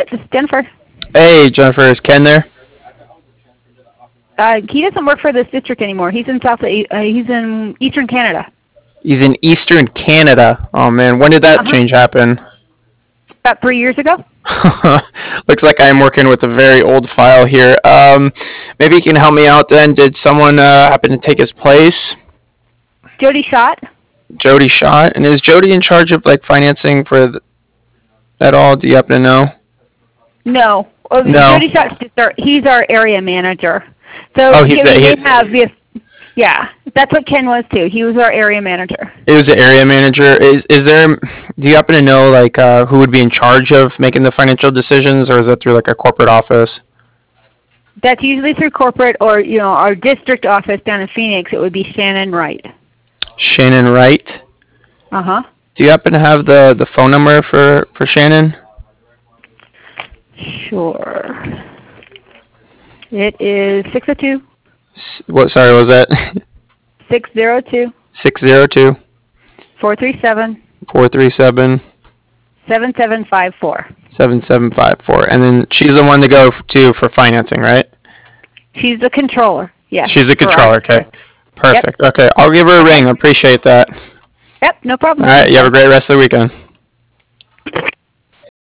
it. This is Jennifer. Hey, Jennifer, is Ken there? He doesn't work for this district anymore. He's in he's in Eastern Canada. He's in Eastern Canada. Oh man, when did that change happen? About 3 years ago. Looks like I'm working with a very old file here. Maybe you can help me out then. Did someone happen to take his place? Jody Schott. Jody Schott? And is Jody in charge of like financing for at all? Do you happen to know? No. No. Jody Schott's he's our area manager. So yeah, that's what Ken was too. He was our area manager. It was the area manager. Is there? Do you happen to know like who would be in charge of making the financial decisions, or is that through like a corporate office? That's usually through corporate, or our district office down in Phoenix. It would be Shannon Wright. Shannon Wright. Do you happen to have the phone number for Shannon? Sure. It is 602. What? Sorry, what was that? 602. 602. 437. 437. 7754. 7754. And then she's the one to go to for financing, right? She's the controller. Yes. She's the controller. Okay. Perfect. Yep. Okay. I'll give her a ring. I appreciate that. Yep. No problem. All right. You have a great rest of the weekend.